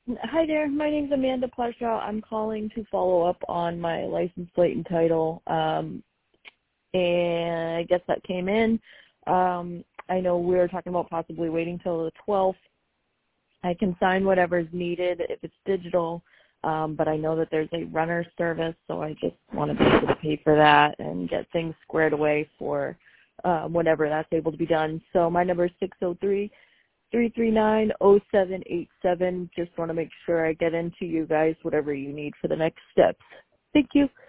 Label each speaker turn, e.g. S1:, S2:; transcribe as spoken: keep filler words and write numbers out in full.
S1: Hi there. My name's Amanda Pleashaw. I'm calling to follow up on my license plate and title. Um, and I guess that came in. Um, I know we were talking about possibly waiting till the twelfth. I can sign whatever's needed if it's digital, um, but I know that there's a runner service, so I just want to be able to pay for that and get things squared away for uh, whenever that's able to be done. So my number is six oh three, three three nine, oh seven eight seven. Just want to make sure I get into you guys whatever you need for the next steps. Thank you.